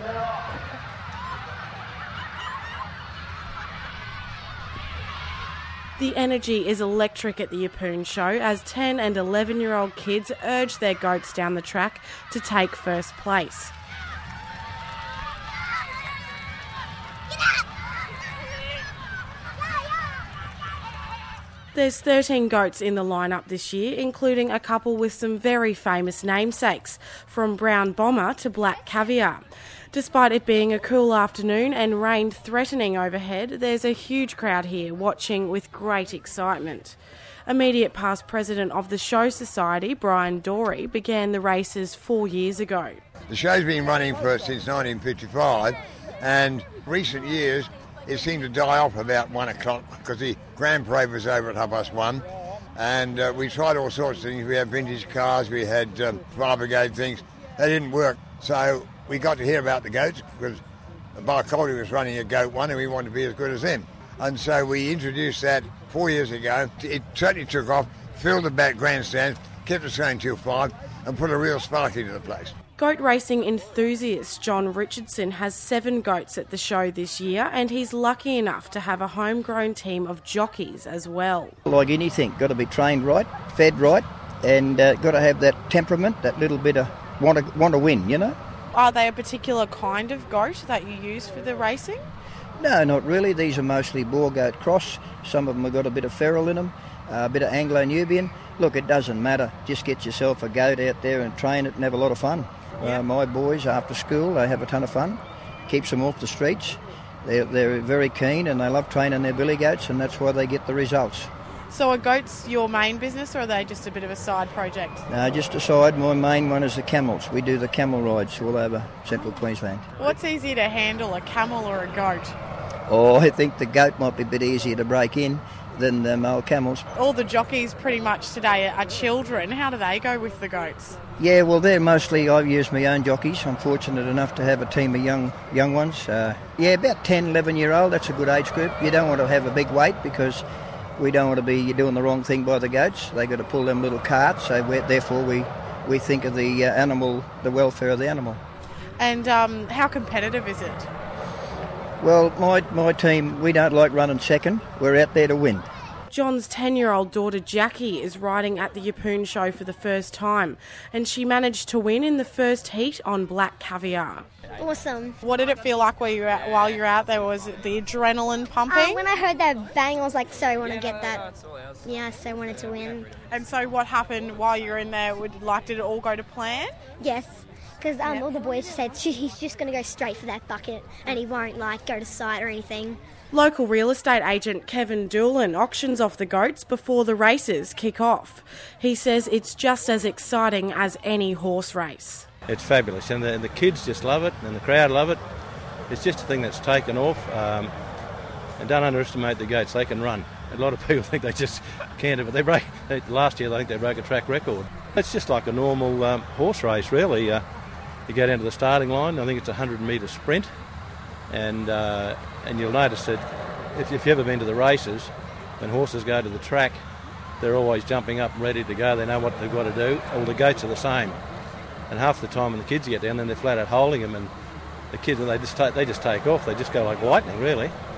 The energy is electric at the Yeppoon Show as 10 and 11-year-old kids urge their goats down the track to take first place. There's 13 goats in the lineup this year, including a couple with some very famous namesakes, from Brown Bomber to Black Caviar. Despite it being a cool afternoon and rain threatening overhead, there's a huge crowd here watching with great excitement. Immediate past president of the Show Society, Brian Dorey, began the races 4 years ago. The show's been running since 1955, and recent years it seemed to die off about 1 o'clock because the Grand Parade was over at 1:30, and we tried all sorts of things. We had vintage cars, we had fire brigade things. They didn't work, so we got to hear about the goats because Barcaldi was running a goat one and we wanted to be as good as them. And so we introduced that 4 years ago. It certainly took off, filled the back grandstands, kept us going till 5 and put a real spark into the place. Goat racing enthusiast John Richardson has 7 goats at the show this year, and he's lucky enough to have a homegrown team of jockeys as well. Like anything, got to be trained right, fed right, and got to have that temperament, that little bit of want to win, you know. Are they a particular kind of goat that you use for the racing? No, not really. These are mostly boar goat cross. Some of them have got a bit of feral in them, a bit of Anglo-Nubian. Look, it doesn't matter. Just get yourself a goat out there and train it and have a lot of fun. My boys, after school, they have a ton of fun. Keeps them off the streets. They're very keen and they love training their billy goats, and that's why they get the results. So are goats your main business, or are they just a bit of a side project? No, just a side. My main one is the camels. We do the camel rides all over central Queensland. What's easier to handle, a camel or a goat? Oh, I think the goat might be a bit easier to break in than the male camels. All the jockeys pretty much today are children. How do they go with the goats? Yeah, well, they're mostly, I've used my own jockeys. I'm fortunate enough to have a team of young ones. About 10, 11-year-old, that's a good age group. You don't want to have a big weight because we don't want to be doing the wrong thing by the goats. They've got to pull them little carts, so therefore we think of the animal, the welfare of the animal. And how competitive is it? Well, my team, we don't like running second. We're out there to win. John's 10-year-old daughter Jackie is riding at the Yeppoon Show for the first time, and she managed to win in the first heat on Black Caviar. Awesome. What did it feel like while you were out there? Was it the adrenaline pumping? When I heard that bang, I was like, so I want to get that. Yeah, so I wanted to win. And so what happened while you were in there? Did it all go to plan? Yes. Because all the boys said he's just going to go straight for that bucket and he won't go to sight or anything. Local real estate agent Kevin Doolan auctions off the goats before the races kick off. He says it's just as exciting as any horse race. It's fabulous, and the kids just love it and the crowd love it. It's just a thing that's taken off, and don't underestimate the goats. They can run. A lot of people think they just can't, but last year I think they broke a track record. It's just like a normal horse race, really. You go down to the starting line. I think it's a 100-metre sprint, and you'll notice that if you've ever been to the races, when horses go to the track, they're always jumping up and ready to go. They know what they've got to do. All the goats are the same, and half the time when the kids get down, then they're flat out holding them, and the kids they just take off. They just go like lightning, really.